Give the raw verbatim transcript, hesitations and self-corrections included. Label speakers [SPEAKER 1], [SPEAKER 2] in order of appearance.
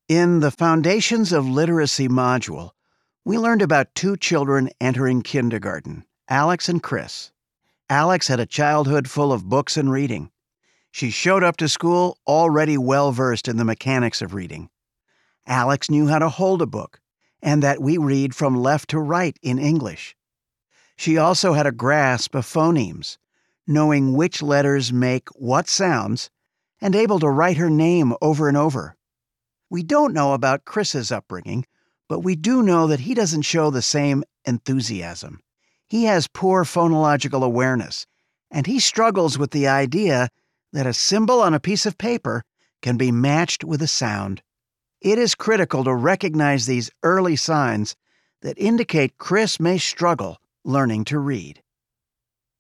[SPEAKER 1] In the Foundations of Literacy module, we learned about two children entering kindergarten, Alex and Chris. Alex had a childhood full of books and reading. She showed up to school already well-versed in the mechanics of reading. Alex knew how to hold a book, and that we read from left to right in English. She also had a grasp of phonemes, knowing which letters make what sounds, and able to write her name over and over. We don't know about Chris's upbringing, but we do know that he doesn't show the same enthusiasm. He has poor phonological awareness, and he struggles with the idea that a symbol on a piece of paper can be matched with a sound. It is critical to recognize these early signs that indicate Chris may struggle learning to read.